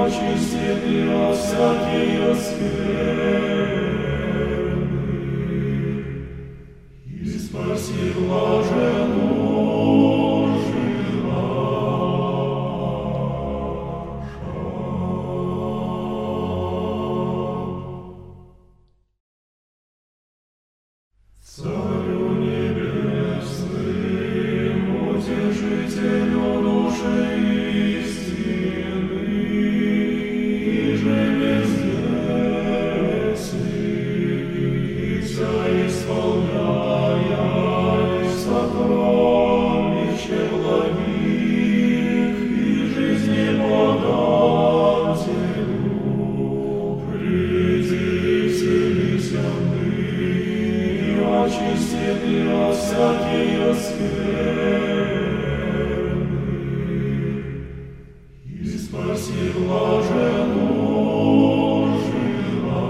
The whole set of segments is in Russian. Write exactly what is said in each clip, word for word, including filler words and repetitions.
очистит от всякие скверны, и спаси блаженную жила. Царю небесным, утешителю души истины, иже везде и вся исполняя сокровище благих и жизни подателю, приди, вселися очистит от всякие скверны, и спаси блаженную жила.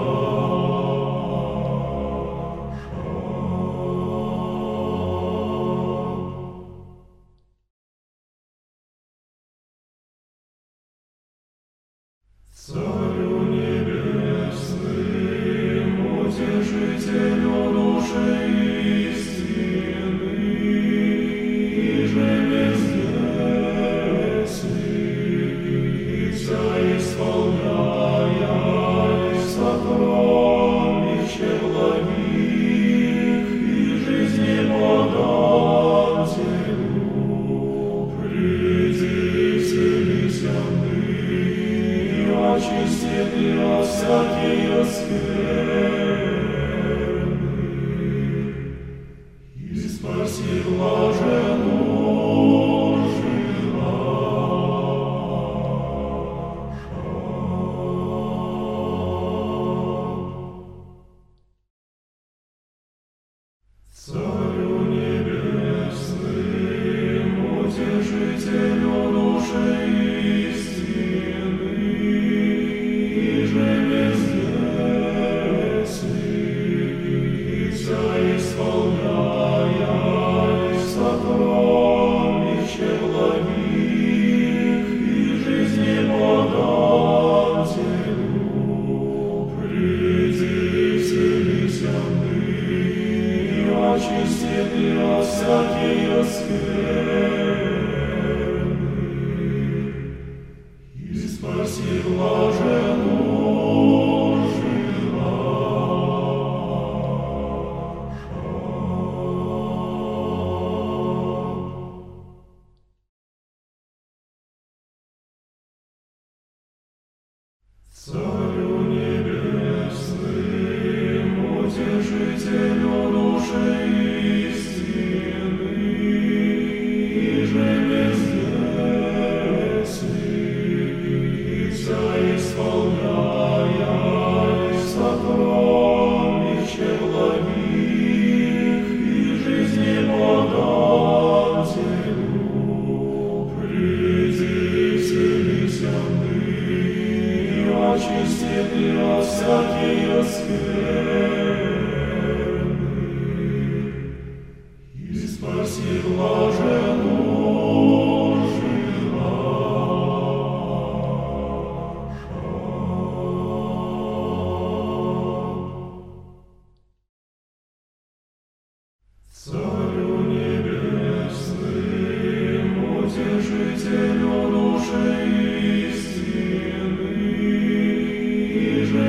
Царю небесным, утешителю души истины, иже везде и вся исполняя сокровище благих и жизни подателю, приди, вселися и очистит от всякие скверны, и спаси блаженную жила. Царю небесным, утешителю души истины, иже везде и вся исполняя сокровище благих и жизни подателю, приди, вселися и очистит от всякие скверны, и спаси блаженную жила. Царю небесным, утешителю души истины, иже везде и вся исполняя сокровище благих и жизни подателю, приди, вселися и очистит от всякие скверны, и спаси блаженную жила. Царю небесным, утешителю души истины, иже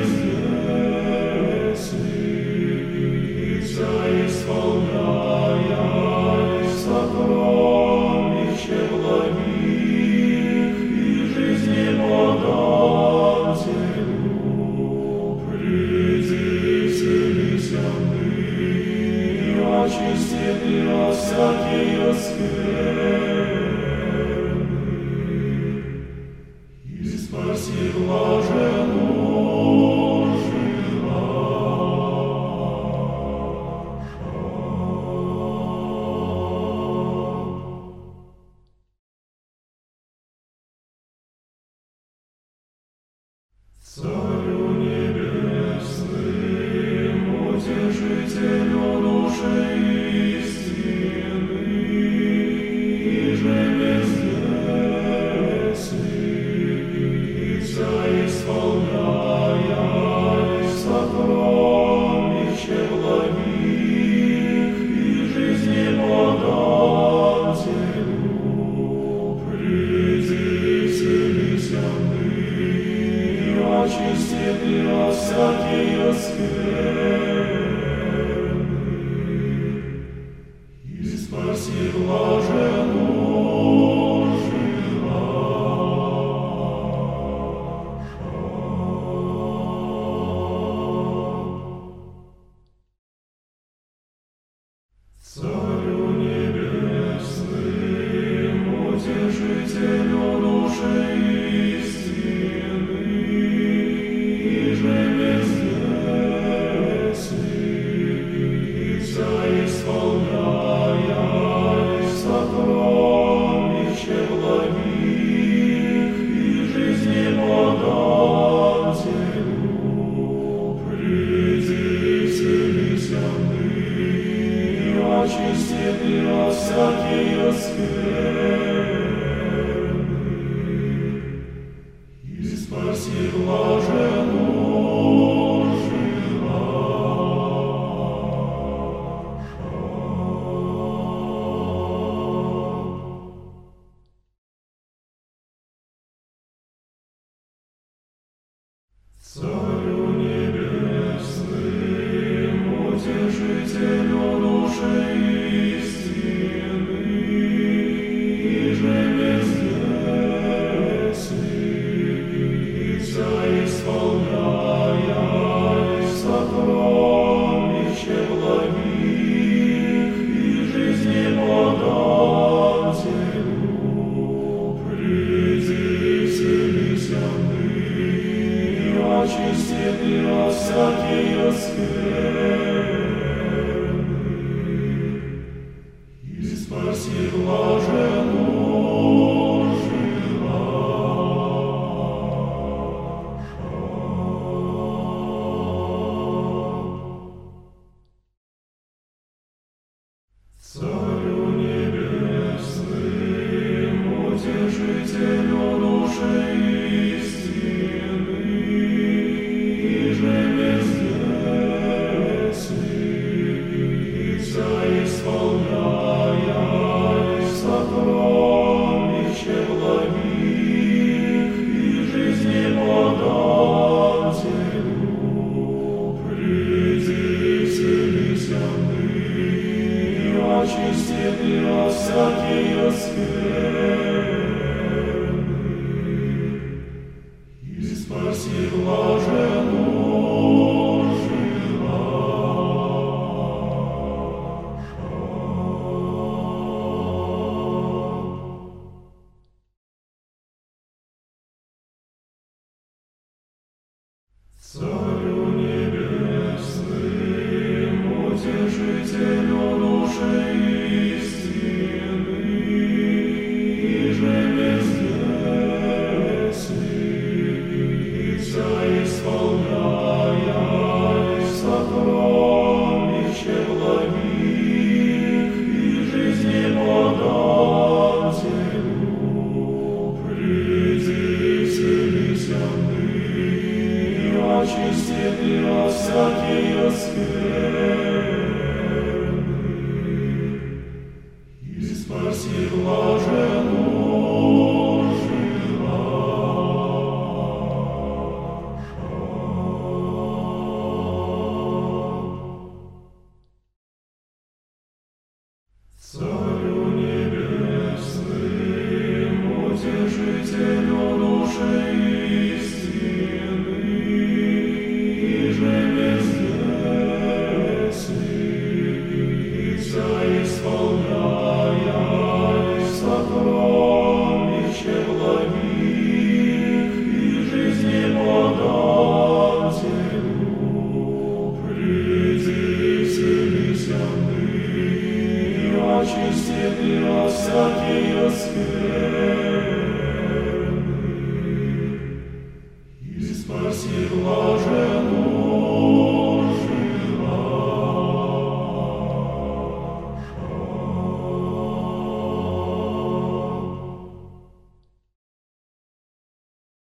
везде и вся исполняя сокровище благих и жизни подателю, приди, вселися и очистит от всякие скверны, и спаси блаженную жила. Царю небесным, утешителю души истины, иже везде очистит от всякие скверны, и спаси блаженную жила. Царю небесным, утешителю души истины, иже вездесный, и вся исполняя сокровища благих, и жизни подателю, приди вселися ныне, очистит от всякие скверны, и спаси блаженную жила. Царю небесным, утешителю души истины, иже вездесный, и вся исполняя сокровища благих, и жизни подателю, приди вселися ныне, очистит от всякие скверны, и спаси блаженную жила. Царю небесным, утешителю души истины, иже вездесный, и вся исполняя сокровища благих, и жизни подателю, приди вселися ныне, очистит от всякие скверны, и спаси блаженную жила. Царю небесным, утешителю души истины, иже вездесный, и вся исполняя сокровища благих, и жизни подателю, приди вселися ныне, очистит от всякие скверны, и спаси блаженную жила. Царю небесным, утешителю души истины, иже вездесный, и вся исполняя сокровища благих, и жизни подателю, приди вселися ныне, очистит от всякие скверны,